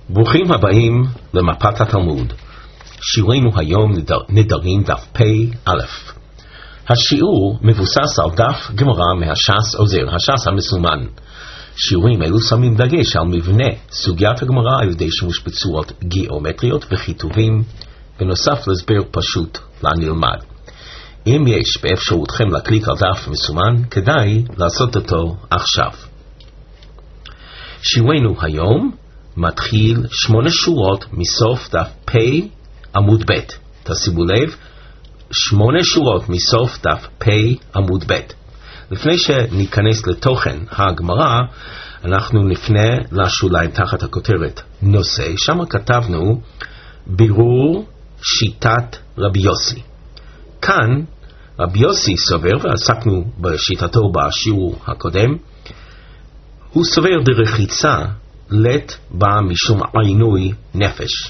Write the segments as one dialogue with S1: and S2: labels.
S1: ברוכים הבאים למפת התלמוד. שיעורנו היום נדרים דף פ"א. השיעור מבוסס על דף גמרא מהש"ס עוזר, הש"ס המסומן. שיעורים אלו שמים דגש על מבנה סוגיית הגמרא על ידי שימוש בצורות גיאומטריות וכיתובים, בנוסף להסבר פשוט לנלמד. אם יש באפשרותכם להקליק על דף מסומן, כדאי לעשות אותו עכשיו. שיעורנו היום מתחיל 8 שורות מסוף דף פ' עמוד ב'. תשימו לב, 8 שורות מסוף דף פ' עמוד ב'. לפני שניכנס לתוכן הגמרא, אנחנו נפנה לשוליים תחת הכותרת נושא. שם כתבנו בירור שיטת רבי יוסי. כאן רבי יוסי סובר, ועסקנו בשיטתו בשיעור הקודם, הוא סובר דרחיצה לת בא משום עינוי נפש.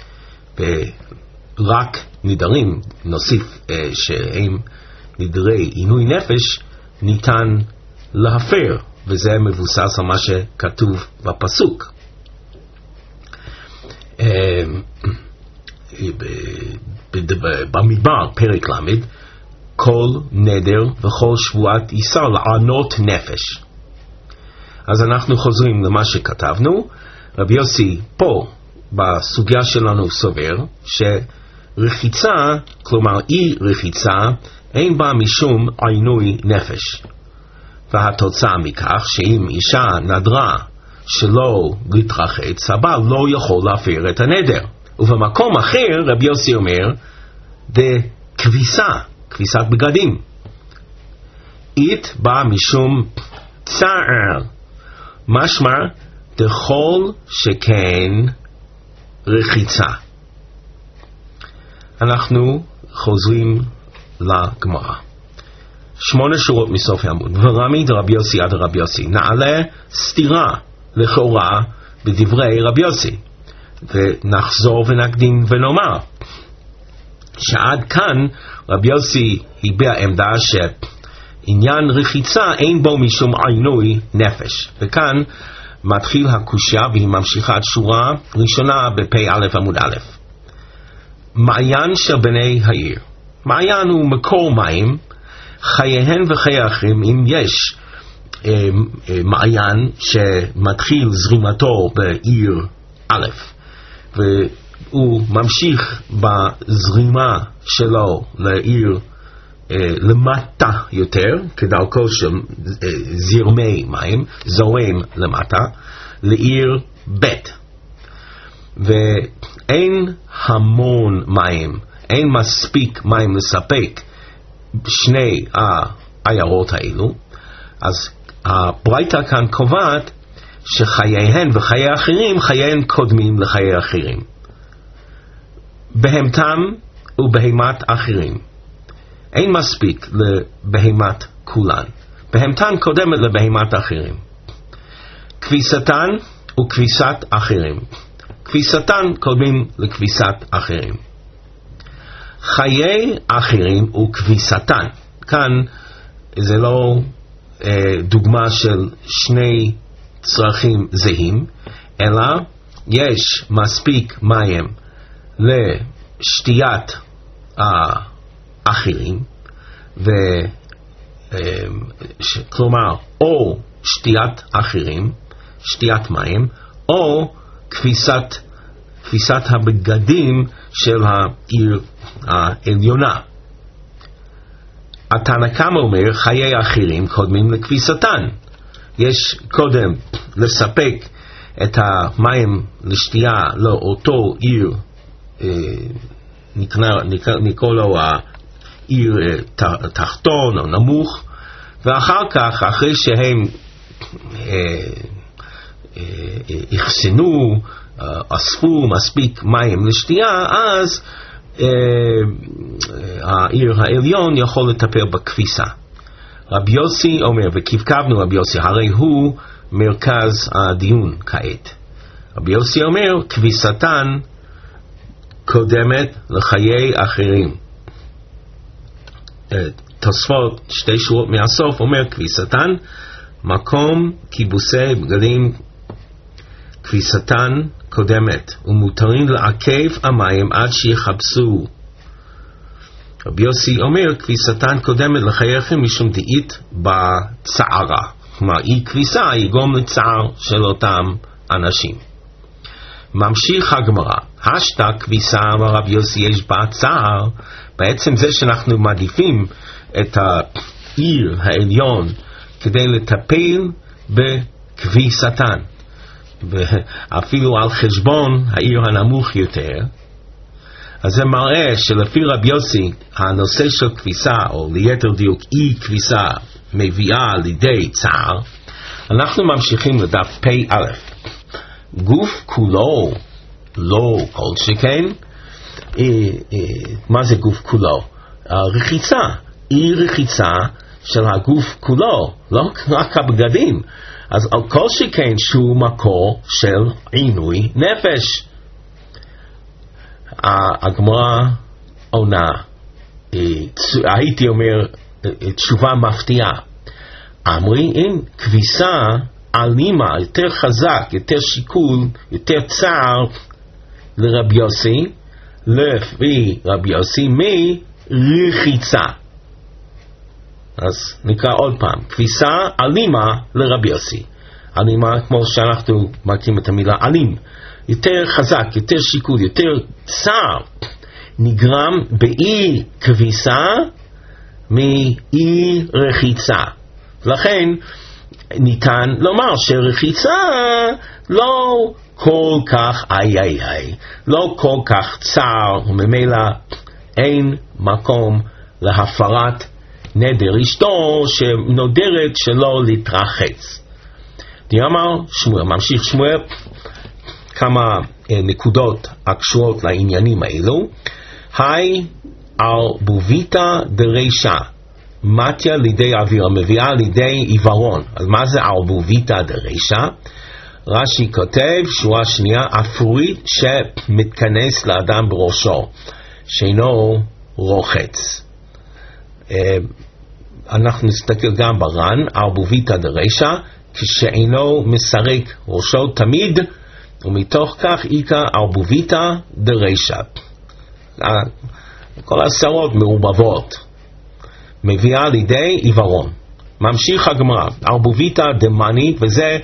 S1: ורק נדרים, נוסיף שהם נדרי עינוי נפש, ניתן להפר, וזה מבוסס על מה שכתוב בפסוק. במדבר, פרק למד, כל נדר וכל שבועת איסר לענות נפש. אז אנחנו חוזרים למה שכתבנו. רבי יוסי פה בסוגיה שלנו סובר שרחיצה, כלומר אי רחיצה, אין בה משום עינוי נפש. והתוצאה מכך שאם אישה נדרה שלא להתרחץ, הבעל לא יכול להפר את הנדר. ובמקום אחר רבי יוסי אומר כביסת בגדים, אית בא משום צער, משמע דכל שכן רחיצה. אנחנו חוזרים לגמרא. 8 שורות מסוף העמוד. ורמי דרבי יוסי עד רבי יוסי. נעלה סתירה לכאורה בדברי רבי יוסי, ונחזור ונקדים ונאמר שעד כאן רבי יוסי הביע עמדה שעניין רחיצה אין בו משום עינוי נפש. וכאן מתחיל הקושיה, והיא ממשיכה עד שורה ראשונה בפ"א עמוד א'. מעיין של בני העיר. מעיין הוא מקור מים, חייהן וחיי אחרים. אם יש מעיין שמתחיל זרימתו בעיר א', והוא ממשיך בזרימה שלו לעיר למטה יותר, כדרכו של זרמי מים, זורם למטה, לעיר ב', ואין המון מים, אין מספיק מים לספק שני העיירות האלו. אז הברייתא כאן קובעת שחייהן וחיי אחרים, חייהן קודמים לחיי אחרים. בהמתם ובהמת אחרים אין מספיק לבהמת כולן, בהמתן קודמת לבהמת אחרים. כביסתן וכביסת אחרים, כביסתן קודמים לכביסת אחרים. חיי אחרים וכביסתן, כאן זה לא דוגמה של שני צרכים זהים, אלא יש מספיק מים לשתיית האחרים, כלומר או שתיית אחרים, שתיית מים, או כביסת הבגדים של העיר העליונה. התנא קמא אומר חיי אחרים קודמים לכביסתן. יש קודם לספק את המים לשתייה לאותו עיר, נקרא לו העיר תחתון או נמוך, ואחר כך, אחרי שהם יחסנו, אספו מספיק מים לשתייה, אז העיר העליון יכול לטפל בכביסה. רבי יוסי אומר, וכבקבנו רבי יוסי, הרי הוא מרכז הדיון כעת. רבי יוסי אומר, כביסתן קודמת לחיי אחרים. תוספות 2 שורות מהסוף אומר, כביסתן מקום כיבוסי בגדים, כביסתן קודמת, ומותרים לעכב המים עד שיחפשו. רבי יוסי אומר, כביסתן קודמת לחייכם משום דאית בצערה. כלומר, אי כביסה יגרום לצער של אותם אנשים. ממשיך הגמרא, השתא כביסה, אמר רבי יוסי, יש בה צער. בעצם זה שאנחנו מעדיפים את העיר העליון כדי לטפל בכביסתן, ואפילו על חשבון העיר הנמוך יותר. אז זה מראה שלפי רבי יוסי הנושא של כביסה, או ליתר דיוק אי כביסה, מביאה לידי צער. אנחנו ממשיכים לדף פ"א. גוף כולו, לא כל שכן. מה זה גוף כולו? רחיצה, אי רחיצה של הגוף כולו, לא רק הבגדים. אז על כל שכן שהוא מקור של עינוי נפש. הגמרא עונה, הייתי אומר תשובה מפתיעה. אמרי, אם כביסה אלימה, יותר חזק, יותר שיקול, יותר צער לרבי יוסי, לפי רבי יוסי מרחיצה. אז נקרא עוד פעם, כביסה אלימה לרבי יוסי. אלימה כמו שאנחנו מכירים את המילה אלים, יותר חזק, יותר שיקול, יותר צער, נגרם באי כביסה מאי רחיצה. לכן ניתן לומר שרחיצה לא כל כך לא כל כך צער, וממילא אין מקום להפרת נדר אשתו שנודרת שלא להתרחץ. אמר שמואל, ממשיך שמואל, כמה נקודות הקשורות לעניינים האלו. היי ערבוביתא דרישא, מתיה לידי אווירה, מביאה לידי עיוורון. אז מה זה ערבוביתא דרישא? רש"י כותב, שורה שנייה, אפרורית שמתכנס לאדם בראשו, שאינו רוחץ. אנחנו נסתכל גם בר"ן, ערבוביתא דרישא, כשאינו מסרק ראשו תמיד, ומתוך כך איקא ערבוביתא דרישא. כל הסרות מעורבבות, מביאה לידי עיוורון. ממשיך הגמרא, ערבוביתא דמני, וזה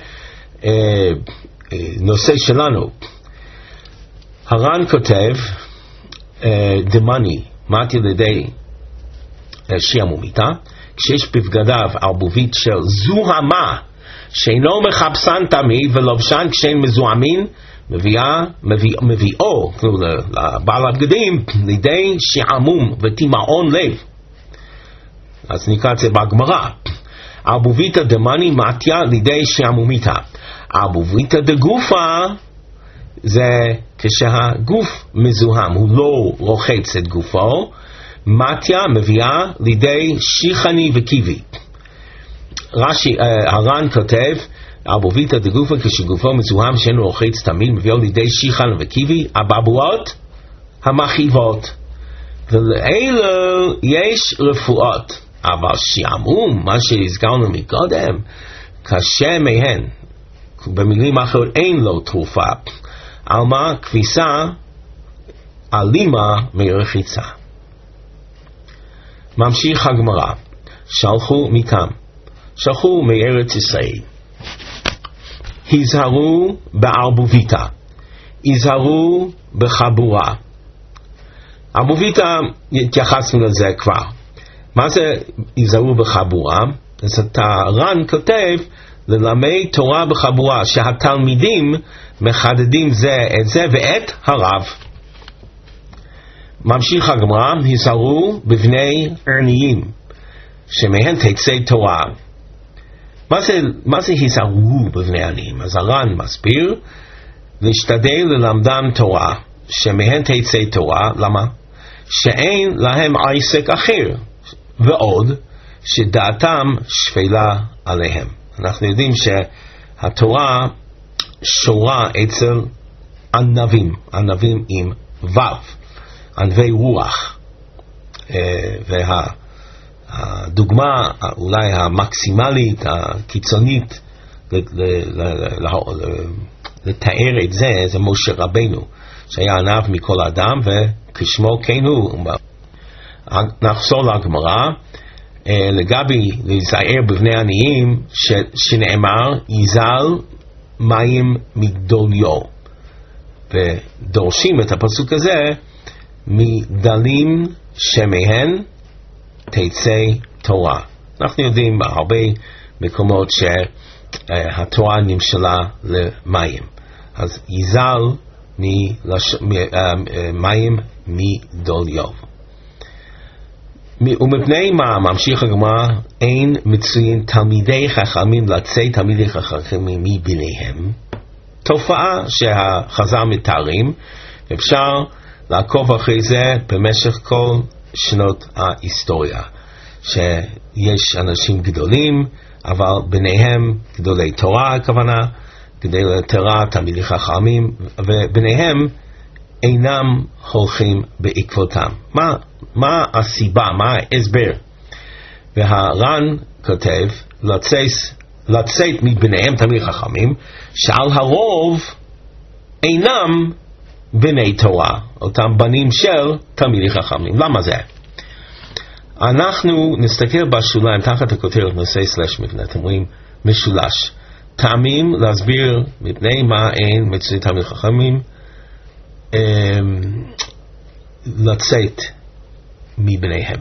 S1: נושא שלנו. הר"ן כותב דמני, מתי לידי שעמומיתא, כשיש בבגדיו ערבובית של זוהמה, שאינו מחפשן תמיד ולובשן כשאין מזוהמין, מביאו לבעל הבגדים לידי שעמום ותימאון לב. אז נקרא את זה בגמרא. ערבוביתא דמני מתיה לידי שעמומיתא. ערבוביתא דגופה זה כשהגוף מזוהם, הוא לא רוחץ את גופו. מתיה מביאה לידי שיחני וקיבי. הר"ן כותב, ערבוביתא דגופה כשגופו מזוהם שאינו רוחץ תמיד, מביאו לידי שיחן וקיבי, הבבואות המחיבות. ולאלו יש רפואות, אבל שעמום, מה שהזכרנו מקודם, קשה מהן. במילים אחרות אין לו תרופה. על מה? כביסה אלימה מרחיצה. ממשיך הגמרא, שלחו מכאן, שלחו מארץ ישראל, היזהרו בערבוביתא, היזהרו בחבורה. ערבוביתא, התייחסנו לזה כבר. מה זה היזהרו בחבורה? אז הר"ן כותב ללמד תורה בחבורה, שהתלמידים מחדדים זה את זה ואת הרב. ממשיך הגמרא, היזהרו בבני עניים, שמהם תצא תורה. מה זה היזהרו בבני עניים? אז הר"ן מסביר, להשתדל ללמדם תורה, שמהם תצא תורה. למה? שאין להם עסק אחר, ועוד שדעתם שפלה עליהם. אנחנו יודעים שהתורה שורה אצל ענבים, ענבים עם ו', ענבי רוח. והדוגמה אולי המקסימלית, הקיצונית לתאר את זה, זה משה רבנו, שהיה עניו מכל אדם, וכשמו כן הוא. נחזור לגמרא, לגבי להיזהר בבני עניים, שנאמר, יזל מים מגדוליו. ודורשים את הפסוק הזה, מדלים שמיהן תצא תורה. אנחנו יודעים בהרבה מקומות שהתורה נמשלה למים. אז יזל מים מגדוליו. ומפני מה, ממשיך הגמרא, אין מצוין תלמידי חכמים לצאת תלמידי חכמים מביניהם. תופעה שהחז"ל מתארים, אפשר לעקוב אחרי זה במשך כל שנות ההיסטוריה, שיש אנשים גדולים, אבל ביניהם גדולי תורה הכוונה, גדולי תורה תלמידי חכמים, וביניהם אינם הולכים בעקבותם. מה הסיבה, מה ההסבר? והר"ן כותב, לצאת מביניהם תלמידי חכמים, שעל הרוב אינם בני תורה, אותם בנים של תלמידי חכמים. למה זה? אנחנו נסתכל בשוליים תחת הכותרת נושא סלש מבנה, אתם רואים משולש. טעמים להסביר מפני מה אין מצוין תלמידי חכמים לצאת מביניהם.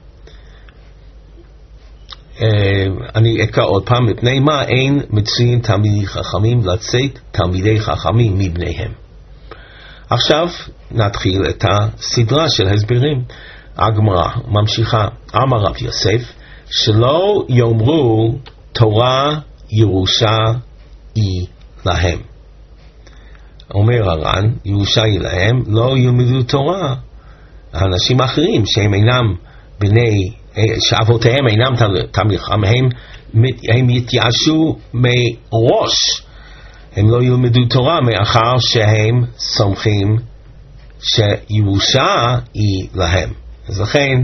S1: אני אקרא עוד פעם, מפני מה אין מצוין תלמידי חכמים לצאת תלמידי חכמים מבניהם. עכשיו נתחיל את הסדרה של הסברים. הגמרא ממשיכה, אמר רב יוסף, שלא יאמרו תורה ירושה היא להם. אומר הר"ן, ירושה היא להם, לא ילמדו תורה. האנשים האחרים שהם אינם בני, שאבותיהם אינם תלמידי חכמים, הם יתייאשו מראש. הם לא ילמדו תורה מאחר שהם סומכים שירושה היא להם. אז לכן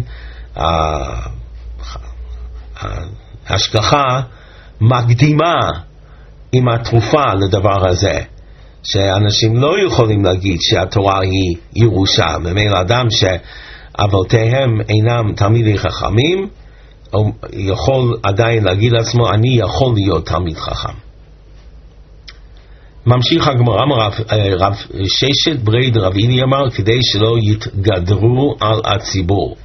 S1: ההשגחה מקדימה עם התרופה לדבר הזה, שאנשים לא יכולים להגיד שהתורה היא ירושה. ממילא אדם שאבותיהם אינם תלמידי חכמים יכול עדיין להגיד לעצמו, אני יכול להיות תלמיד חכם. ממשיך הגמרא, רב ששת ברי דרב הינא אמר, כדי שלא יתגדרו על הציבור.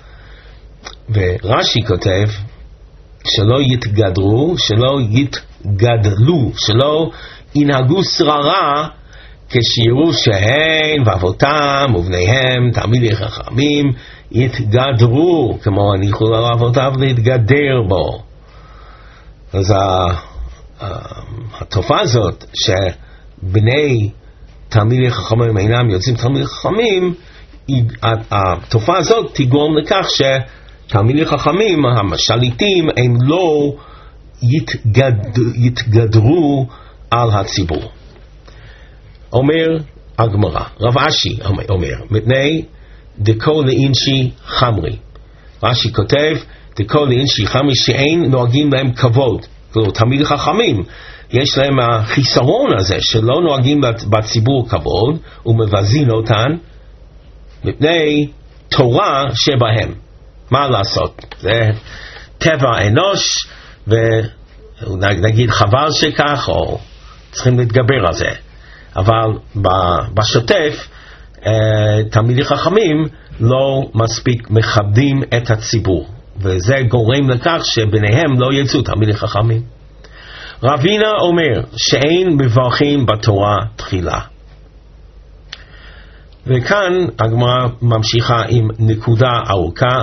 S1: ורש"י כותב, שלא יתגדרו, שלא יתגדלו, שלא ינהגו שררה, כשיראו שהן ואבותם ובניהם תלמידי חכמים יתגדרו, כמו הניחו לאבותיו להתגדר בו. אז התופעה הזאת שבני תלמידי חכמים אינם יוצאים תלמידי חכמים, התופעה הזאת תגרום לכך שתלמידי חכמים המשליטים הם לא יתגדרו על הציבור. אומר הגמרא, רב אשי אומר, מפני דקו לאינשי חמרי. רש"י כותב, דקו לאינשי חמרי, שאין נוהגים להם כבוד. תלמידי חכמים, יש להם החיסרון הזה שלא נוהגים בציבור כבוד ומבזים אותן מפני תורה שבהם. מה לעשות? זה טבע אנוש, ונגיד חבל שכך, או צריכים להתגבר על זה. אבל בשוטף תלמידי חכמים לא מספיק מכבדים את הציבור, וזה גורם לכך שביניהם לא יצאו תלמידי חכמים. רבינה אומר שאין מברכים בתורה תחילה. וכאן הגמרא ממשיכה עם נקודה ארוכה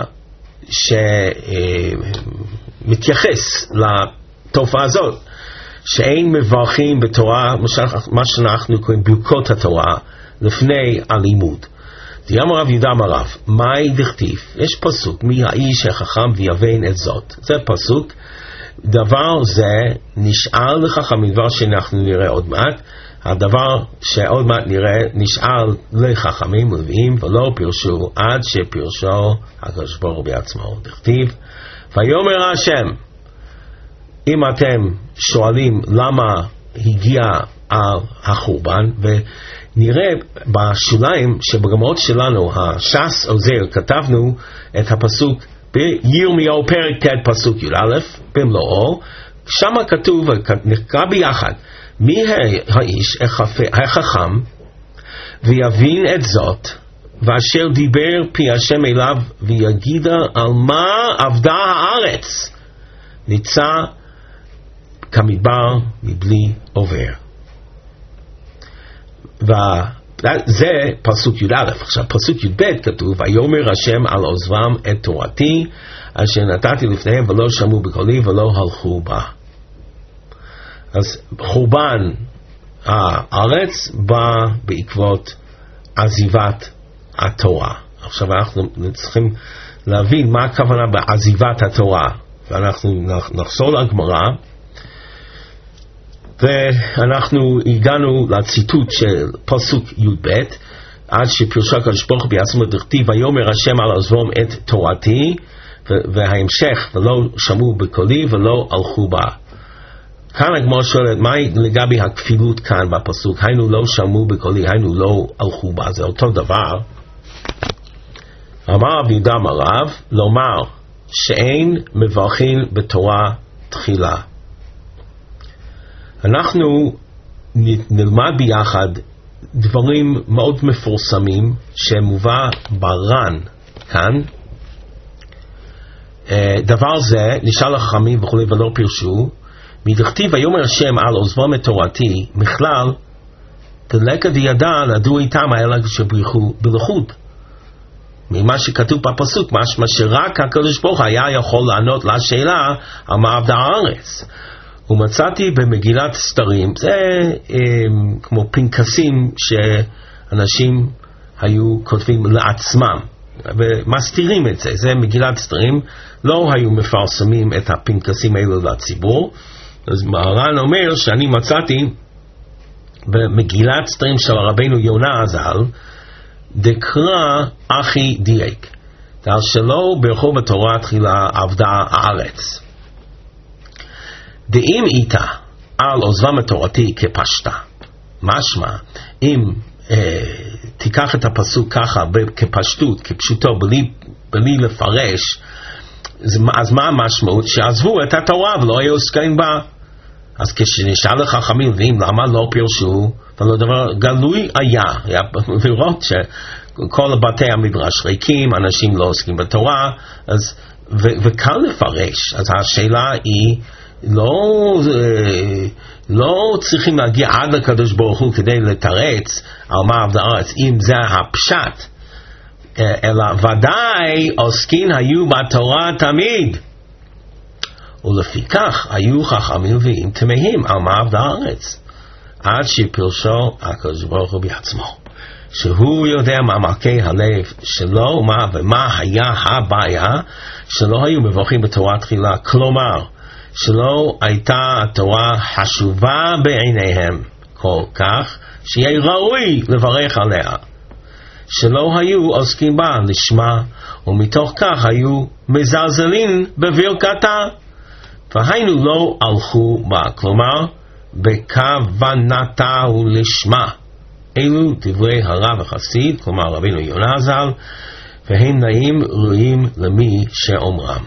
S1: שמתייחס לתופעה הזאת, שאין מברכים בתורה, מה שאנחנו קוראים ברכות התורה, לפני הלימוד. אמר רב יהודה אמר רב, מהי דכתיב? יש פסוק, מי האיש החכם ויבין את זאת. זה פסוק, דבר זה נשאל לחכמים, דבר שאנחנו נראה עוד מעט, הדבר שעוד מעט נראה נשאל לחכמים לוויים, ולא פירשו עד שפירשו הקדוש ברוך הוא בעצמו. דכתיב, ויאמר השם, אם אתם שואלים למה הגיע על החורבן, ונראה בשוליים שבגמרות שלנו, הש"ס עוזר, כתבנו את הפסוק בירמיהו פרק ט' פסוק י"א במלואו, שם כתוב, נקרא ביחד, מי האיש החכם ויבין את זאת, ואשר דיבר פי השם אליו ויגידה על מה עבדה הארץ, ניצא כמדבר מבלי עובר. וזה פסוק י"א. עכשיו פסוק י"ב כתוב, ויאמר השם על עוזבם את תורתי אשר נתתי לפניהם ולא שמעו בקולי ולא הלכו בה. אז חורבן הארץ בא בעקבות עזיבת התורה. עכשיו אנחנו צריכים להבין מה הכוונה בעזיבת התורה, ואנחנו נחזור לגמרא, ואנחנו הגענו לציטוט של פסוק י"ב, עד שפרשה הקדוש ברוך הוא בעצמו דכתיב ויאמר השם על עוזבם את תורתי, וההמשך ולא שמעו בקולי ולא הלכו בה. כאן הגמרא שואלת, מה לגבי הכפילות כאן בפסוק? היינו לא שמעו בקולי, היינו לא הלכו בה, זה אותו דבר. אמר רבי יהודה אמר רב, לומר שאין מברכין בתורה תחילה. אנחנו נלמד ביחד דברים מאוד מפורסמים שמובא בר"ן כאן. דבר זה נשאל החכמים וכו' ולא פירשו, מדכתיב ויאמר השם על עוזבם את תורתי, מכלל דלקא דידע נדעו איתם אלא שבריחו בלכות. ממה שכתוב בפסוק, משמע שרק הקדוש ברוך היה יכול לענות לשאלה על מה עבדה הארץ. ומצאתי במגילת סתרים, זה כמו פנקסים שאנשים היו כותבים לעצמם ומסתירים את זה, זה מגילת סתרים, לא היו מפרסמים את הפנקסים האלו לציבור. אז מהר"ן אומר שאני מצאתי במגילת סתרים של רבינו יונה הז"ל, דקרא אחי דייק, דל שלא ברחוב התורה תחילה עבדה הארץ. דאם איתה על עוזבם את תורתי כפשטה, משמע, אם תיקח את הפסוק ככה כפשטות, כפשוטו, בלי לפרש, אז מה המשמעות? שעזבו את התורה ולא היו עוסקים בה. אז כשנשאל לחכמים ואם למה לא פירשו, ולא דבר גלוי היה לראות שכל בתי המדרש ריקים, אנשים לא עוסקים בתורה, אז, וקל לפרש. אז השאלה היא, לא צריכים להגיע עד לקדוש ברוך הוא כדי לתרץ על מה עבדה הארץ, אם זה הפשט, אלא ודאי עוסקים היו בתורה תמיד, ולפיכך היו חכמים ואם תמהים על מה עבדה הארץ, עד שפרשו הקדוש ברוך הוא בעצמו, שהוא יודע מעמקי הלב שלו ומה היה הבעיה שלא היו מברכים בתורה תחילה, כלומר שלא הייתה התורה חשובה בעיניהם כל כך שיהיה ראוי לברך עליה, שלא היו עוסקים בה לשמה, ומתוך כך היו מזלזלים בברכתה, והיינו לא הלכו בה, כלומר בכוונתה ולשמה. אלו דברי הרב החסיד, כלומר רבינו יונה ז"ל, והם נעים ראויים למי שאומרם.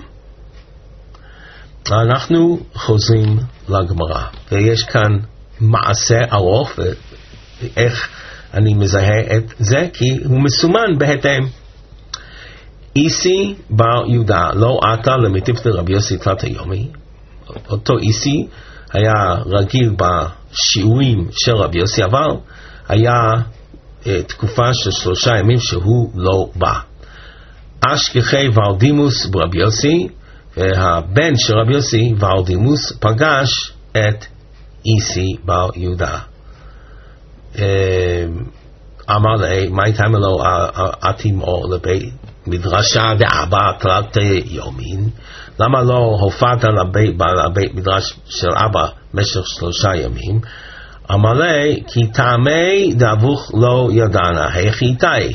S1: אנחנו חוזרים לגמרא, ויש כאן מעשה ארוך, ואיך אני מזהה את זה? כי הוא מסומן בהתאם. איסי בר יהודה לא עתה למטיף לרבי יוסי תלת היומי. אותו איסי היה רגיל בשיעורים של רבי יוסי, אבל היה תקופה של 3 ימים שהוא לא בא. אשכחי ורדימוס ברבי יוסי, והבן של רבי יוסי ורדימוס פגש את איסי בר יהודה. אמר לי, מה איתם לו עתים אור לבית מדרשה דאבא תלת יומין? למה לא הופעת לבית מדרש של אבא במשך 3 ימים? אמר לי, כי טעמי דאבוך לא ידענה, היחיתי.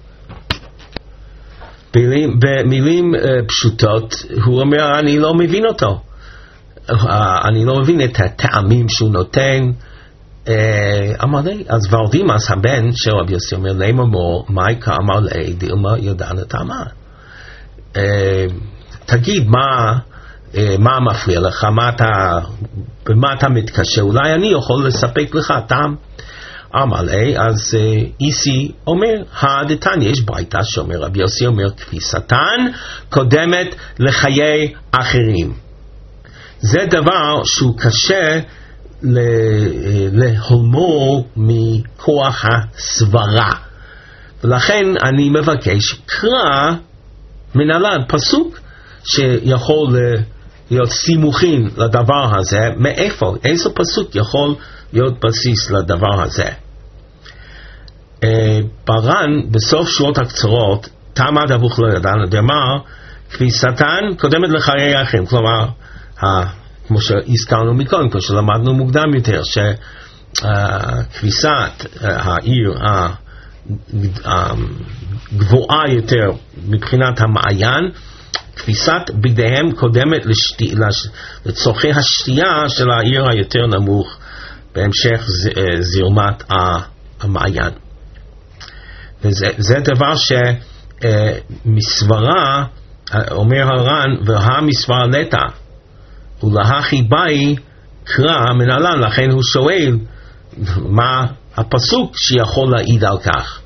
S1: במילים פשוטות הוא אומר, אני לא מבין אותו, אני לא מבין את הטעמים שהוא נותן, אמר לי, אז ורדימס הבן של רבי יוסי אומר להם אמור, מאי כאמר לי דילמה ידענה טעמה. תגיד מה מפריע לך, במה אתה מתקשה, אולי אני יכול לספק לך טעם. אמר לי, אז איסי אומר, הדתניא יש ברייתא שאומר, רבי יוסי אומר, תפיסתן קודמת לחיי אחרים. זה דבר שהוא קשה להולמו מכוח הסברה. ולכן אני מבקש, קרא מנהלן פסוק שיכול להיות סימוכין לדבר הזה, מאיפה, איזה פסוק יכול להיות בסיס לדבר הזה. ברן בסוף שורות הקצרות, תמה דבוך לא ידען, דאמר, תפיסתן קודמת לחיי אחרים, כלומר, כמו שהזכרנו מקודם, כמו שלמדנו מוקדם יותר, שכביסת העיר הגבוהה יותר מבחינת המעיין, כביסת בגדיהם קודמת לצורכי השתייה של העיר היותר נמוך, בהמשך זרמת המעיין. וזה דבר שמסברה, אומר הר"ן, והמסברה לטה, ולהכי באי קרא מנהלן, לכן הוא שואל מה הפסוק שיכול להעיד על כך.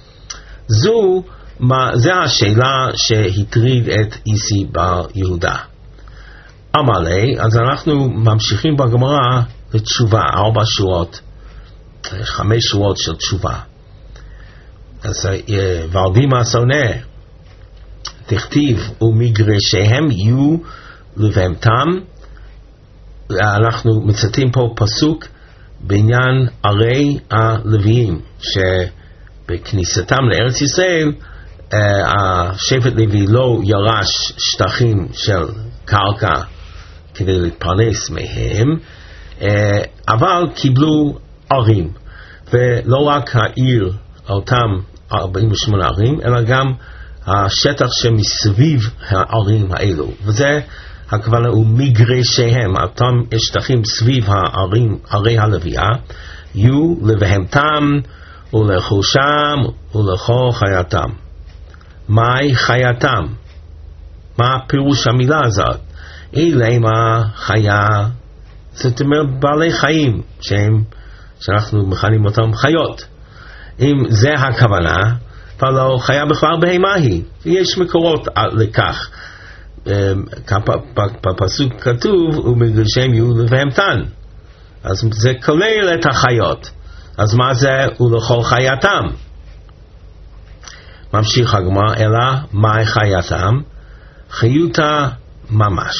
S1: זה השאלה שהטריד את איסי בר יהודה. אמר לי, אז אנחנו ממשיכים בגמרא לתשובה, 4 שורות, 5 שורות של תשובה. אז ורדימס עונה, תכתיב ומגרשיהם יהיו לבהמתם. אנחנו מצטטים פה פסוק בעניין ערי הלוויים, שבכניסתם לארץ ישראל השבט לוי לא ירש שטחים של קרקע כדי להתפרנס מהם, אבל קיבלו ערים, ולא רק העיר, אותם 48 ערים, אלא גם השטח שמסביב הערים האלו, וזה הכוונה הוא מגרשיהם, אותם שטחים סביב הערים, ערי הלוויה, יהיו לבהמתם ולחושם ולכל חייתם. מהי חייתם? מה פירוש המילה הזאת? אלה הם החיה, זאת אומרת בעלי חיים, שאנחנו מכנים אותם חיות. אם זה הכוונה, אבל חיה בכלל בהמה היא, יש מקורות לכך. בפסוק כתוב ומגרשיהם יהיו לבהמתן, אז זה כולל את החיות. אז מה זה ולכל חייתם? ממשיך הגמרא, אלא מהי חייתם? חיותה ממש,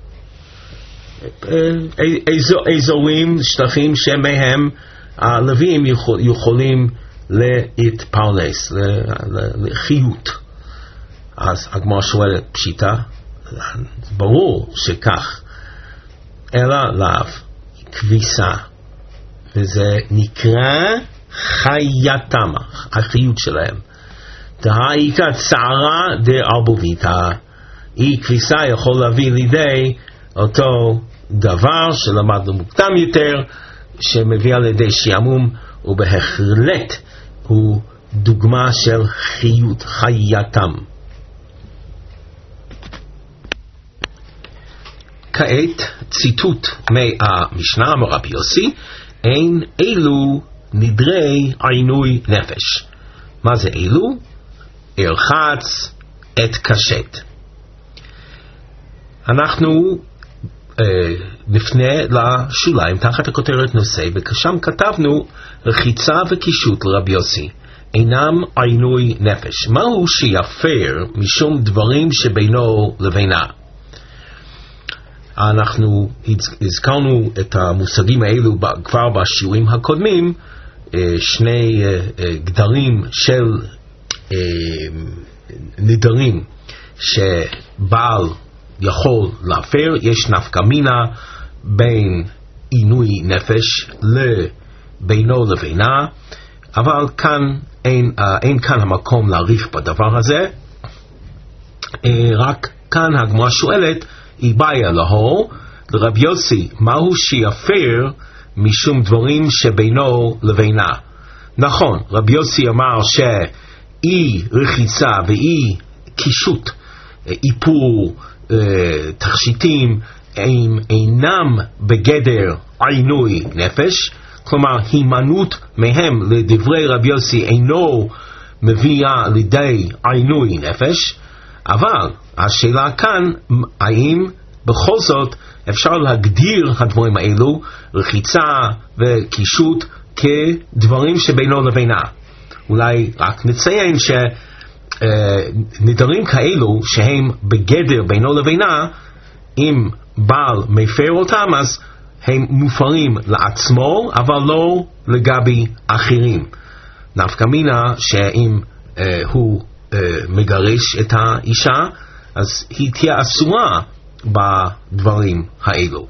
S1: אזורים, שטחים שמהם הלווים יכולים להתפרנס, לחיות. אז הגמרא שואלת פשיטה, ברור שכך, אלא לאו, כביסה, וזה נקרא חייתם, החיות שלהם. דהאיקה צערה דערבוביתה, אי כביסה יכול להביא לידי אותו דבר שלמדנו מוקדם יותר, שמביא על ידי שעמום, ובהחלט הוא דוגמה של חיות, חייתם. כעת ציטוט מהמשנה מרבי יוסי, אין אלו נדרי עינוי נפש. מה זה אלו? ארחץ את קשת. אנחנו נפנה לשוליים תחת הכותרת נושא, וכשם כתבנו רחיצה וקישוט לרבי יוסי אינם עינוי נפש. מהו שיפר משום דברים שבינו לבינה? אנחנו הזכרנו את המושגים האלו כבר בשיעורים הקודמים, שני גדרים של נדרים שבעל יכול להפר. יש נפקא מינה בין עינוי נפש לבינו לבינה, אבל כאן אין כאן המקום להאריך בדבר הזה. רק כאן הגמרא שואלת, היא בעיה לרבי יוסי, מהו שיפר משום דברים שבינו לבינה. נכון, רבי יוסי אמר שאי רחיצה ואי קישוט, איפור, תכשיטים, אינם בגדר עינוי נפש, כלומר הימנעות מהם לדברי רבי יוסי אינו מביאה לידי עינוי נפש, אבל השאלה כאן, האם בכל זאת אפשר להגדיר הדברים האלו, רחיצה וקישוט, כדברים שבינו לבינה. אולי רק נציין שנדרים כאלו שהם בגדר בינו לבינה, אם בעל מפר אותם אז הם מופרים לעצמו, אבל לא לגבי אחרים. נפקא מינה שאם הוא מגרש את האישה, אז היא תהיה אסורה בדברים האלו.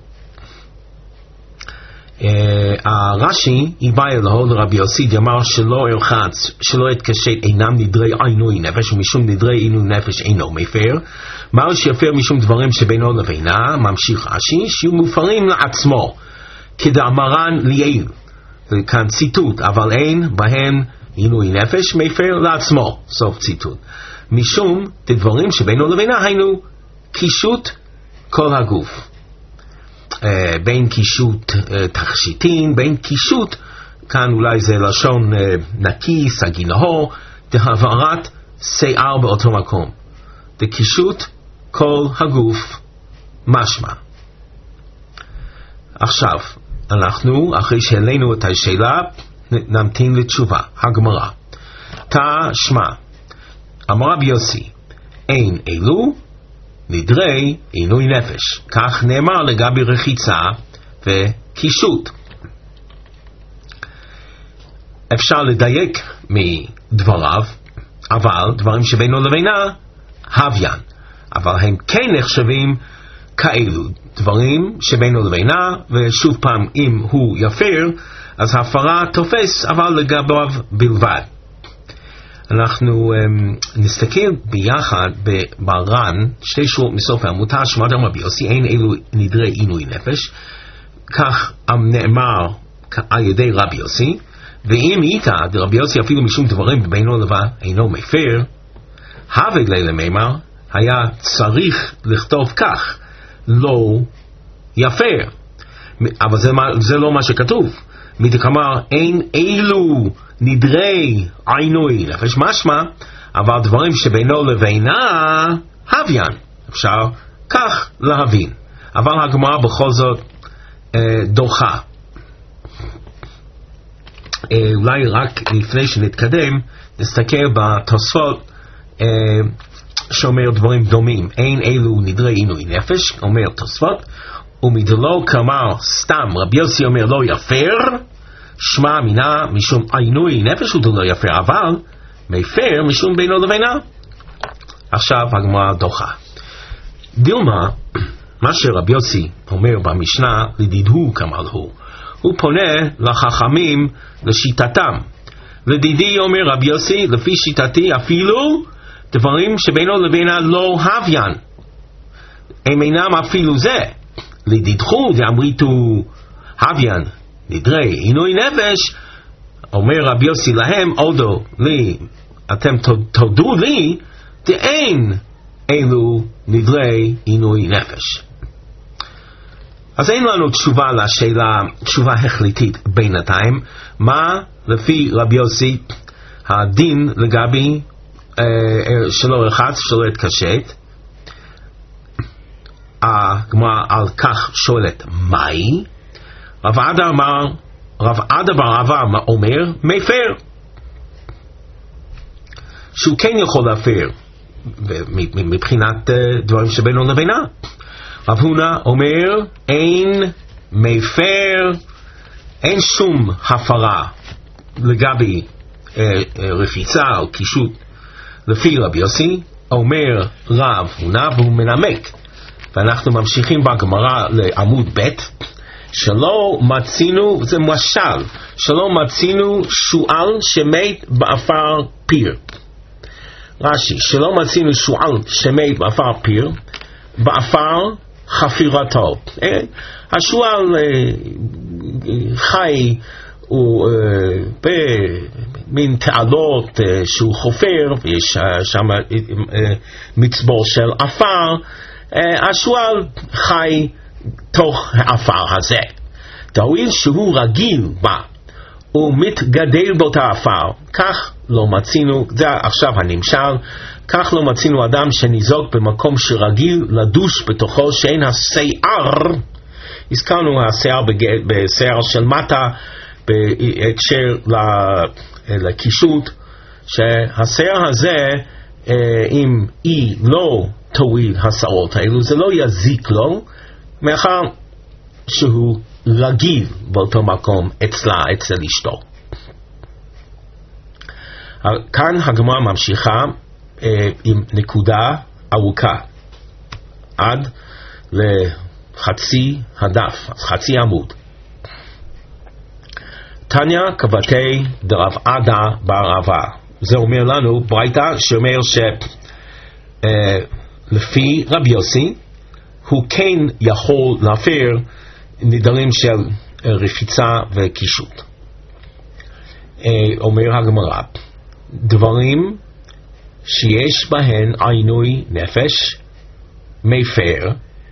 S1: הרש"י היבא אלוהו לרבי יוסי אמר שלא ירחץ, שלא יתקשט, אינם נדרי עינוי נפש, ומשום נדרי עינוי נפש אינו מפר. מה שיפר משום דברים שבינו לבינה, ממשיך רש"י, שיהיו מופרים לעצמו, כדאמרן ליעיל. וכאן ציטוט, אבל אין בהן עינוי נפש, מפר לעצמו, סוף ציטוט. משום דברים שבינו לבינה היינו קישוט כל הגוף. בין קישוט תכשיטין, בין קישוט, כאן אולי זה לשון נקי, סגינהו, דהעברת שיער באותו מקום. דקישוט כל הגוף משמע. עכשיו, אנחנו, אחרי שהעלינו את השאלה, נמתין לתשובה. הגמרא. תשמע, אמר רבי יוסי, אין אלו נדרי עינוי נפש. כך נאמר לגבי רחיצה וקישוט. אפשר לדייק מדבריו, אבל דברים שבינו לבינה הוויין. אבל הם כן נחשבים כאלו דברים שבינו לבינה, ושוב פעם אם הוא יפר אז ההפרה תופס, אבל לגביו בלבד. אנחנו נסתכל ביחד בר"ן, שתי שורות מסוף העמותה, שמעת רבי יוסי, אין אלו נדרי עינוי נפש, כך נאמר על ידי רבי יוסי, ואם איתה דרבי יוסי אפילו משום דברים בינו לבין אינו מפר, הווה לילה מימר, היה צריך לכתוב כך, לא יפר. אבל זה לא מה שכתוב. מדכמר אין אלו נדרי עינוי נפש, משמע, אבל דברים שבינו לבינה הוויין. אפשר כך להבין. אבל הגמרא בכל זאת דוחה. אולי רק לפני שנתקדם, נסתכל בתוספות שאומר דברים דומים. אין אלו נדרי עינוי נפש, אומר תוספות, ומדלו כלומר סתם רבי יוסי אומר לא יפר, שמע מינה משום עינוי נפש הוא לא יפר, אבל מפר משום בינו לבינה. עכשיו הגמרא דוחה. דילמה, מה שרבי יוסי אומר במשנה, לדידהו כמל הוא פונה לחכמים לשיטתם. לדידי אומר רבי יוסי, לפי שיטתי אפילו דברים שבינו לבינה לא הוויין, הם אינם אפילו זה. לדידחו דאמריתו הוויין נדרי עינוי נפש, אומר רבי יוסי להם, עודו לי, אתם תודו לי, דאין אלו נדרי עינוי נפש. אז אין לנו תשובה לשאלה, תשובה החליטית בינתיים, מה לפי רבי יוסי הדין לגבי שלא רחץ, שלא התקשט. הגמרא על כך שואלת מהי? רב עדה בר אבא אומר מפר, שהוא כן יכול להפר מבחינת דברים שבינו לבינה. רב הונא אומר אין מפר, אין שום הפרה לגבי רחיצה או קישוט לפי רבי יוסי. אומר רב הונא והוא מנמק, ואנחנו ממשיכים בגמרא לעמוד ב', שלא מצינו, זה משל, שלא מצינו שועל שמת באפר פיר. רש"י, שלא מצינו שועל שמת באפר פיר, באפר חפירתו. השועל חי במין תעלות שהוא חופר, ויש שם מצבור של אפר, השועל חי תוך האפר הזה. תואיל שהוא רגיל בה, הוא מתגדל באותה אפר, כך לא מצינו, זה עכשיו הנמשל, כך לא מצינו אדם שניזוק במקום שרגיל לדוש בתוכו, שאין השיער, הזכרנו השיער בשיער של מטה, בהקשר לקישוט, שהשיער הזה, אם היא לא תוריד השערות האלו, זה לא יזיק לו, מאחר שהוא רגיל באותו מקום אצלה, אצל אשתו. כאן הגמרא ממשיכה עם נקודה ארוכה עד לחצי הדף, חצי עמוד. תניא כבתי דרב עדה בר אבא. זה אומר לנו ברייתא שאומר שלפי רבי יוסי הוא כן יכול להפר נדרים של רחיצה וקישוט. אומר הגמרא, דברים שיש בהן עינוי נפש מפר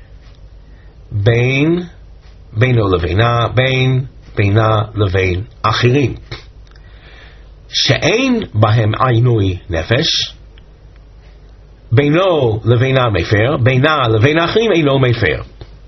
S1: בינו לבינה, בינה לבין אחרים, שאין בהם עינוי נפש, בינו לבינה מפר, בינה לבין אחרים אינו מפר.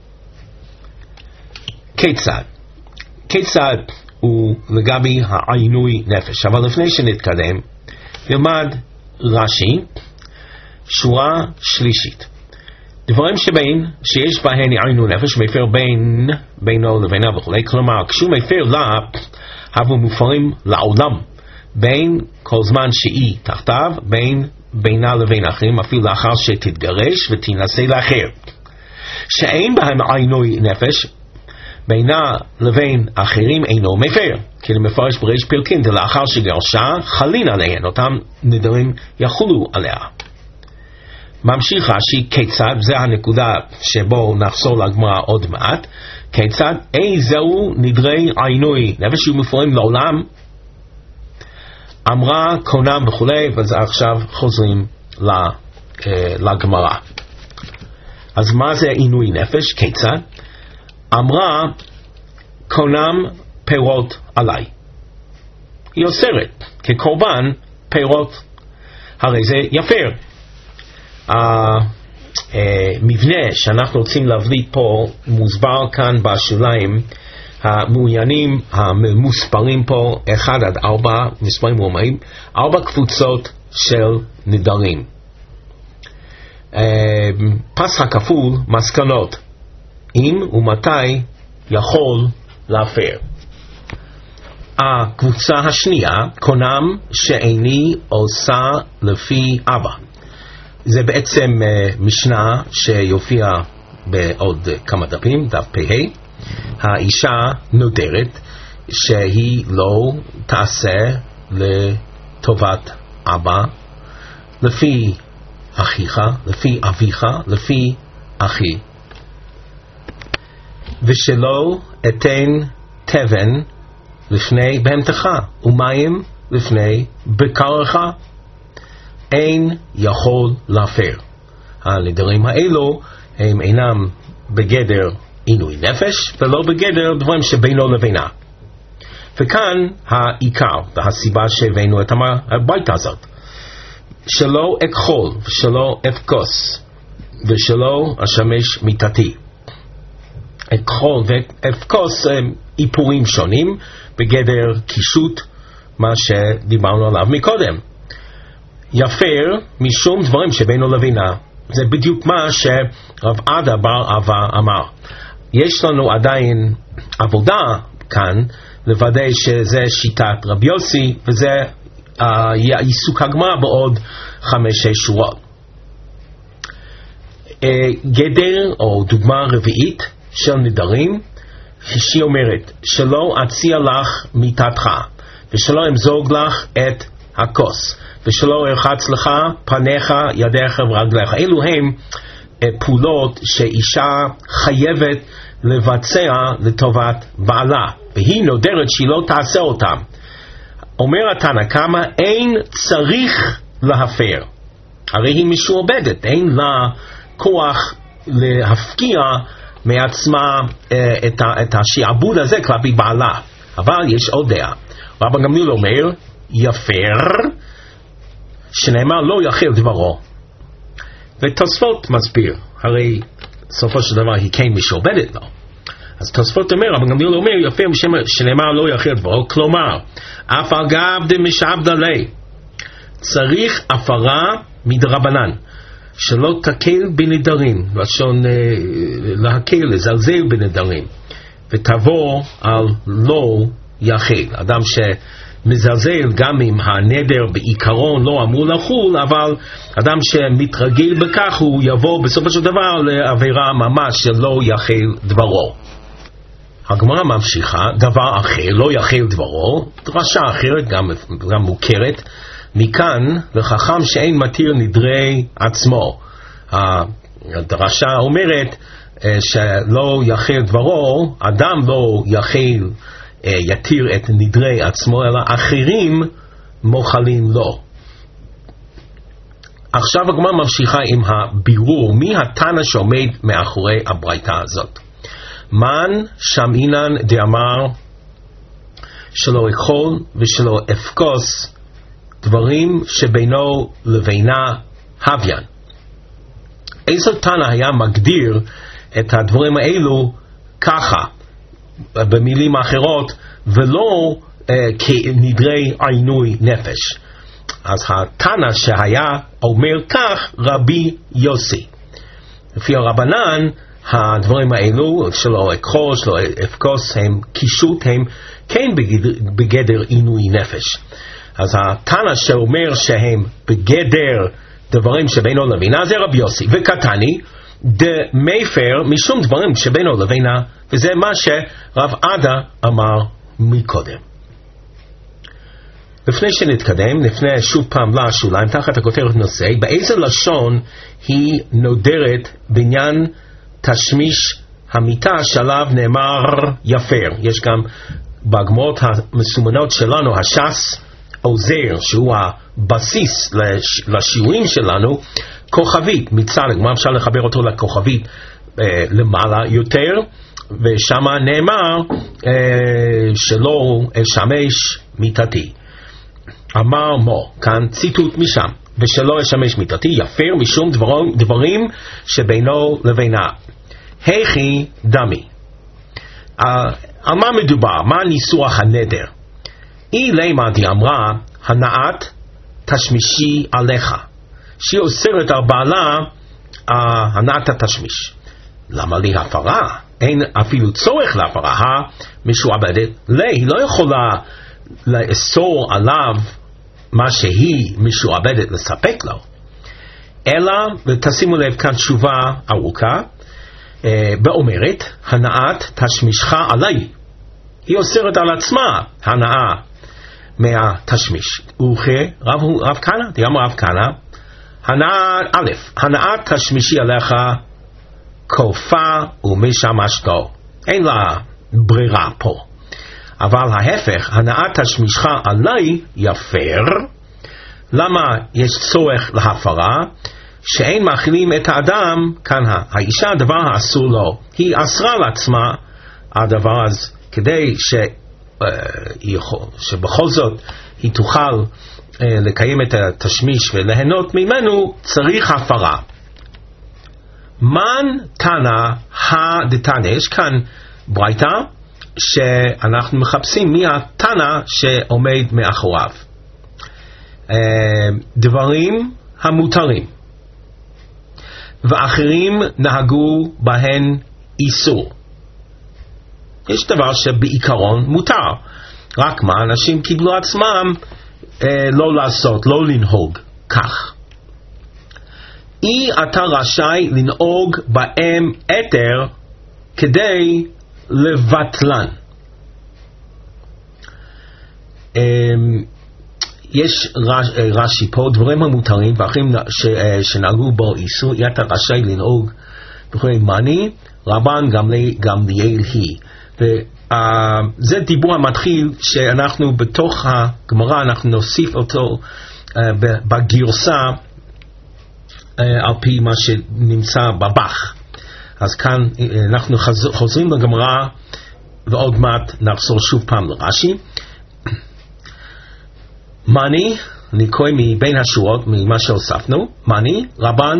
S1: כיצד הוא לגבי העינוי נפש? אבל לפני שנתקדם, נלמד רש"י, שורה שלישית. דברים שיש בהן עינוי נפש מפר בינו לבינה וכו'. כלומר, כשהוא מפר לה, אבל מופרים לעולם, בין כל זמן שהיא תחתיו, בינה לבין אחרים, אפילו לאחר שתתגרש ותנסה לאחר. שאין בהם עינוי נפש, בינה לבין אחרים אינו מפר, כי למפרש בריש פרקין, לאחר שגרשה חלין עליהן, אותם נדרים יחולו עליה. ממשיך רש"י, כיצד, זה הנקודה שבו נחזור לגמרא עוד מעט, כיצד איזהו נדרי עינוי נפש שהוא מפרים לעולם, אמרה קונם וכו', וזה עכשיו חוזרים לגמרא. אז מה זה עינוי נפש? כיצד? אמרה קונם פירות עליי. היא אוסרת כקורבן פירות, הרי זה יפר. המבנה שאנחנו רוצים להבליט פה מוסבר כאן בשוליים, המעוניינים המוספרים פה 1-4 מספרים רומאים, 4 קבוצות של נדרים. פס הכפול, מסקנות, אם ומתי יכול להפר. הקבוצה השנייה, קונם שאיני עושה לפי אבא. זה בעצם משנה שיופיע בעוד כמה דפים, דף פ"ה. האישה נודרת שהיא לא תעשה לטובת אבא, לפי אחיך, לפי אביך, לפי אחי. ושלא אתן תבן לפני בהמתך ומים לפני בקרך, אין יכול להפר. הנדרים האלו הם אינם בגדר עינוי נפש ולא בגדר דברים שבינו לבינה. וכאן העיקר והסיבה שהבאנו את הברייתא הזאת, שלא אכחול ושלא אפקוס ושלא אשמש מיתתי. אכחול ואפקוס הם איפורים שונים בגדר קישוט, מה שדיברנו עליו מקודם. יפר משום דברים שבינו לבינה, זה בדיוק מה שרב עדה בר אבא אמר. יש לנו עדיין עבודה כאן לוודא שזה שיטת רבי יוסי, וזה יהיה עיסוק הגמרא בעוד 5-6 שורות. גדר או דוגמה רביעית של נדרים, שהיא אומרת שלא אציע לך מיתתך ושלא אמזוג לך את הכוס ושלא ארחץ לך פניך, ידיך ורגליך. אלו הם פעולות שאישה חייבת לבצע לטובת בעלה, והיא נודרת שהיא לא תעשה אותם. אומר התנא קמא, אין צריך להפר, הרי היא משועבדת, אין לה כוח להפקיע מעצמה את השעבוד הזה כלפי בעלה. אבל יש עוד דעה. רבן גמליאל אומר, יפר, שנאמר לא יאכל דברו. ותוספות מסביר, הרי סופו של דבר היא כן משועבדת לו. אז תוספות אומר, רבן גמליאל אומר, יפר שנאמר לא יאכל דברו, כלומר, אף אגב דמשעבדה ליה, צריך הפרה מדרבנן, שלא תקל בנדרים, לשון להקל, לזלזל בנדרים, ותבוא על לא יאכל. אדם שמזלזל גם אם הנדר בעיקרון לא אמור לחול, אבל אדם שמתרגל בכך הוא יבוא בסופו של דבר לעבירה ממש של לא יאכל דברו. הגמרא ממשיכה, דבר אחר, לא יאכל דברו, דרשה אחרת גם מוכרת, מכאן וחכם שאין מתיר נדרי עצמו. הדרשה אומרת שלא יאכל דברו, אדם לא יתיר את נדרי עצמו, אלא אחרים מוכלים לו. עכשיו הגמרא ממשיכה עם הבירור, מי התנא שעומד מאחורי הברייתא הזאת. מן שמעינן דאמר שלא אכול ושלא אפקוס דברים שבינו לבינה הוויין. איזה תנא היה מגדיר את הדברים האלו ככה, במילים אחרות, ולא כנדרי עינוי נפש? אז התנא שהיה אומר כך, רבי יוסי. לפי הרבנן, הדברים האלו, שלא אכול, שלא אפקוס, הם קישוט, הם כן בגדר עינוי נפש. אז התנא שאומר שהם בגדר דברים שבינו לבינה זה רבי יוסי. וקטני דמפר משום דברים שבינו לבינה, וזה מה שרב עדה אמר מקודם. לפני שנתקדם, לפני שוב פעם לשוליים תחת הכותרת נושא, באיזה לשון היא נודרת בעניין תשמיש המיטה שעליו נאמר יפר? יש גם בגמרות המסומנות שלנו, הש"ס עוזר, שהוא הבסיס לשיעורים שלנו, כוכבית מצד, מה אפשר לחבר אותו לכוכבית למעלה יותר, ושם נאמר שלא אשמש מיטתי. אמר מו, כאן ציטוט משם, ושלא אשמש מיטתי, יפר משום דברים שבינו לבינה. היכי דמי. על מה מדובר? מה ניסוח הנדר? היא לימה די אמרה, הנעת תשמישי עליך, שהיא אוסרת על בעלה הנעת התשמיש. למה לי הפרה? אין אפילו צורך להפרה, המשועבדת לה, היא לא יכולה לאסור עליו מה שהיא משועבדת לספק לו, אלא, ותשימו לב כאן תשובה ארוכה, באומרת, הנעת תשמישך עלי, היא אוסרת על עצמה הנאה מהתשמיש. וכי רב כהנא, דיאמר רב כהנא, הנעת תשמישי עליך כופה ומשמשתו, אין לה ברירה פה. אבל ההפך, הנעת תשמישך עלי יפר. למה יש צורך להפרה? שאין מאכילים את האדם, כאן האישה הדבר האסור לו, היא אסרה לעצמה הדבר הזה, כדי שבכל זאת היא תוכל לקיים את התשמיש וליהנות ממנו, צריך הפרה. מן תנא הדתנא, יש כאן ברייתא שאנחנו מחפשים מי התנא שעומד מאחוריו. דברים המותרים ואחרים נהגו בהן איסור. יש דבר שבעיקרון מותר, רק מה אנשים קיבלו עצמם לא לעשות, לא לנהוג כך. אי אתה רשאי לנהוג בהם אתר כדי לבטלן. יש רש"י פה, דברים המותרים ואחרים שנהגו בו איסור, אי אתה רשאי לנהוג בכדי מני, רבן גמליאל היא. זה דיבור המתחיל שאנחנו בתוך הגמרא, אנחנו נוסיף אותו בגרסה על פי מה שנמצא בבח. אז כאן אנחנו חוזרים לגמרא ועוד מעט נחזור שוב פעם לרש"י. מני, אני קורא מבין השורות ממה שהוספנו, מני רבן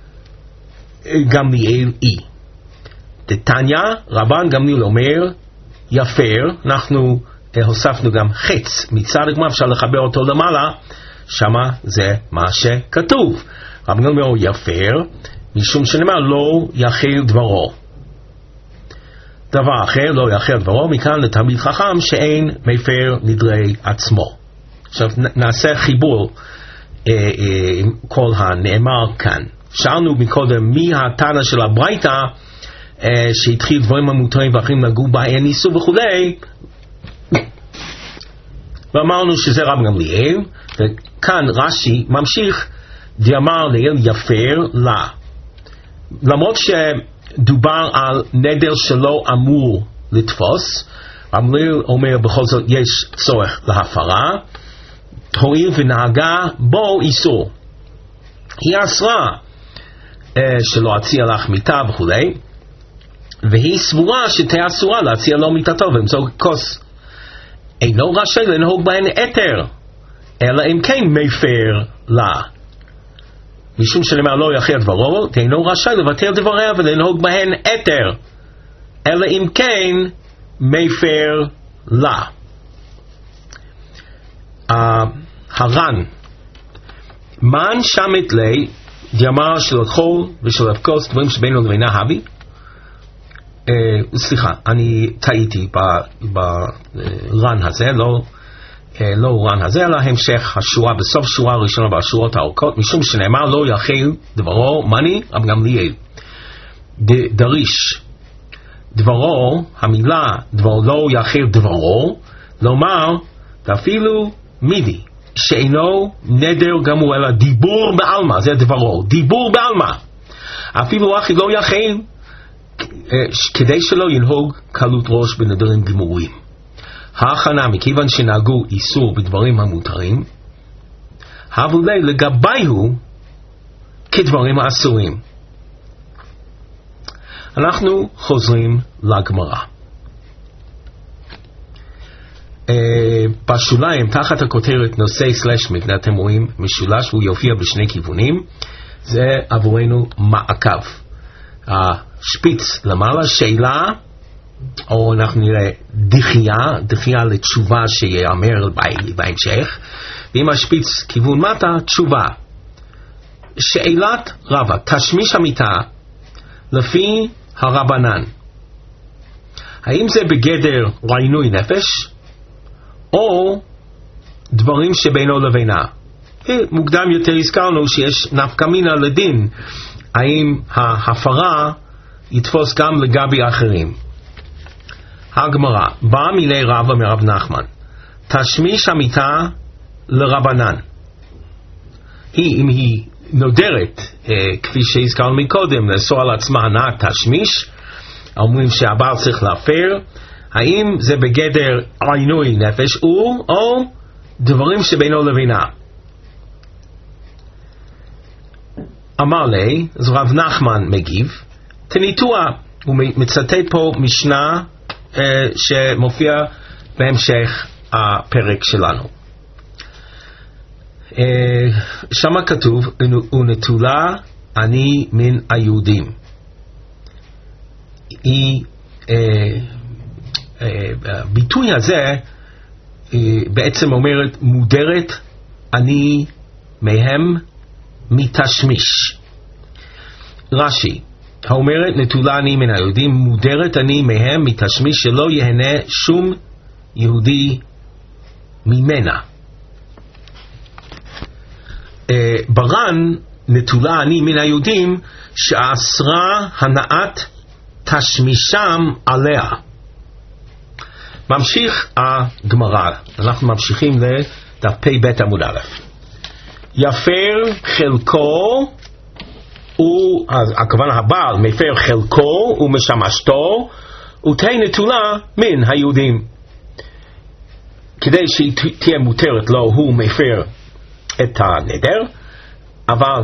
S1: גמליאל אי. דתניא רבן גמליאל אומר יפר, אנחנו הוספנו גם חץ מצד הגמרא, אפשר לחבר אותו למעלה, שמה זה מה שכתוב. רבן גמליאל אומר יפר משום שנאמר לא יחל דברו. דבר אחר, לא יחל דברו, מכאן לתלמיד חכם שאין מפר נדרי עצמו. עכשיו נעשה חיבור עם כל הנאמר כאן. שאלנו מקודם מי התנא של הברייתא שהתחיל דברים המותרים ואחרים נגעו בה אין איסור וכולי, ואמרנו שזה רב גמליאל. וכאן רש"י ממשיך דאמר לאל יפר לה, למרות שדובר על נדר שלא אמור לתפוס, רב גמליאל אומר בכל זאת יש צורך להפרה, הואיל ונהגה בו איסור, היא אסרה שלא הציע לך מיטה וכולי, והיא סבורה שתהיה אסורה להציע לו מיטתו ולמזוג כוס, אינו רשאי לנהוג בהן אתר, אלא אם כן מפר לה, משום שנאמר לא יחל דברו, אינו רשאי לבטל דבריה ולנהוג בהן אתר, אלא אם כן מפר לה. הר"ן מן שמת לי דאמר של אכול ושל אפקוס דברים שבינו לבינה הבי. סליחה, אני טעיתי בר"ן הזה, לא ר"ן הזה, אלא המשך השורה בסוף שורה הראשונה והשורות הארוכות, משום שנאמר לא יחל דברו מני רב גמליאל. דריש דברו, המילה דברו לא יחל דברו, לומר ואפילו מידי שאינו נדר גם הוא אלא דיבור בעלמא, זה דברו, דיבור בעלמא, אפילו אחי לא יחל, כדי שלא ינהוג קלות ראש בנדרים גמורים. ההכנה מכיוון שנהגו איסור בדברים המותרים, הבולי לגביהו כדברים האסורים. אנחנו חוזרים לגמרא. בשוליים תחת הכותרת נושא סלש מבנה, אתם רואים משולש והוא יופיע בשני כיוונים, זה עבורנו מעקב. השפיץ למעלה שאלה, או אנחנו נראה דחייה לתשובה שיאמר בהמשך, ואם השפיץ כיוון מטה תשובה. שאלת רבא, תשמיש המיטה לפי הרבנן, האם זה בגדר עינוי נפש או דברים שבינו לבינה? מוקדם יותר הזכרנו שיש נפקא מינה לדין, האם ההפרה יתפוס גם לגבי האחרים. הגמרא באה מילי רבא מרב נחמן, תשמיש המיטה לרבנן, אם היא נודרת כפי שהזכרנו מקודם לאסור על עצמה הנעת תשמיש, אומרים שהבעל צריך להפר, האם זה בגדר עינוי נפש או דברים שבינו לבינה? אמר לי, אז רב נחמן מגיב, תניתוע, הוא מצטט פה משנה שמופיע בהמשך הפרק שלנו. שמה כתוב, ונטולה אני מן היהודים. הביטוי הזה בעצם אומרת מודרת אני מהם מתשמיש. רש"י האומרת נטולה אני מן היהודים, מודרת אני מהם מתשמיש, שלא יהנה שום יהודי ממנה. בר"ן נטולה אני מן היהודים שאסרה הנעת תשמישם עליה. ממשיך הגמרא, אנחנו ממשיכים לדף פ"ב עמוד א'. יפר חלקו הכוונה הבעל מפר חלקו ומשמשתו ותהי נטולה מן היהודים. כדי שהיא תהיה מותרת לו הוא מפר את הנדר, אבל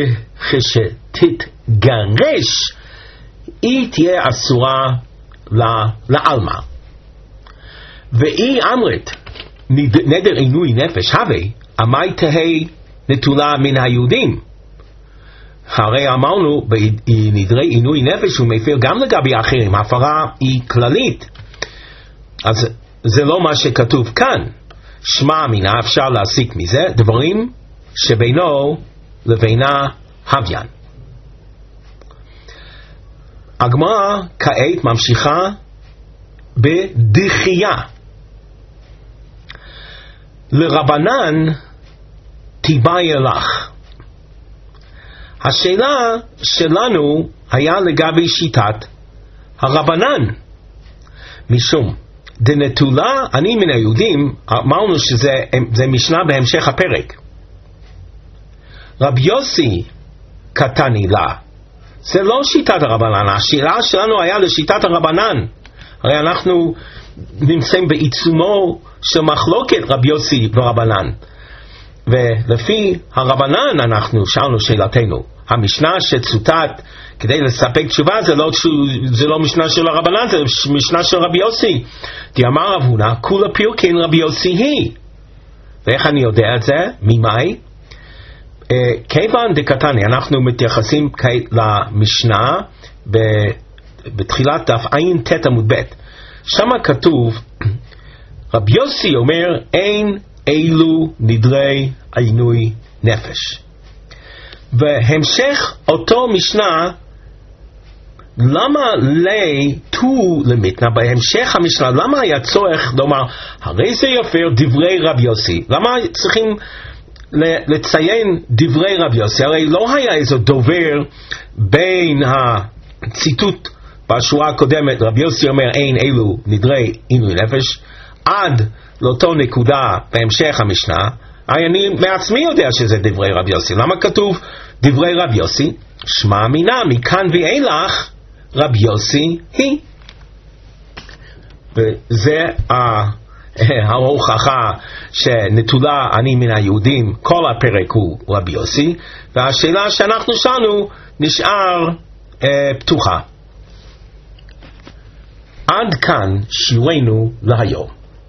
S1: כשתתגרש היא תהיה אסורה לעלמה. ואי אמרת נדר עינוי נפש הווה אמי תהי נטולה מן היהודים. הרי אמרנו בנדרי עינוי נפש הוא מפר גם לגבי אחרים, הפרה היא כללית. אז זה לא מה שכתוב כאן. שמע מינה אפשר להסיק מזה דברים שבינו לבינה הוויין. הגמרא כעת ממשיכה בדחייה. לרבנן תיבאי לך. השאלה שלנו היה לגבי שיטת הרבנן, משום דנטולה אני מן היהודים, אמרנו שזה משנה בהמשך הפרק. רבי יוסי קטני לה, זה לא שיטת הרבנן. השאלה שלנו היה לשיטת הרבנן. הרי אנחנו נמצאים בעיצומו של מחלוקת רבי יוסי ורבנן, ולפי הרבנן אנחנו שאלנו שאלתנו. המשנה שצוטט כדי לספק תשובה זה לא משנה של הרבנן, זה משנה של רבי יוסי. דאמר רב הונא כולה פירקין רבי יוסי היא. ואיך אני יודע את זה? ממאי? כיוון דקתני, אנחנו מתייחסים למשנה בתחילת דף עין תת עמוד ב'. שם כתוב רבי יוסי אומר אין אלו נדרי עינוי נפש. והמשך אותו משנה, למה לי תו למיתנה, בהמשך המשנה למה היה צורך לומר הרי זה יפר דברי רבי יוסי? למה צריכים לציין דברי רבי יוסי? הרי לא היה איזה דובר בין הציטוט בשורה הקודמת רבי יוסי אומר אין אלו נדרי עינוי נפש עד לאותו נקודה בהמשך המשנה. הרי אני מעצמי יודע שזה דברי רבי יוסי. למה כתוב דברי רבי יוסי? שמע מינה מכאן ואילך רבי יוסי היא. וזה ההוכחה שנטולה אני מן היהודים, כל הפרק הוא רבי יוסי, והשאלה שאנחנו שאלנו נשאר פתוחה. עד כאן שיעורנו להיום.